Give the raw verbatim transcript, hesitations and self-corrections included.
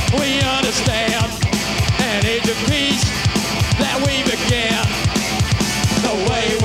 we understand an age of peace that we began. The way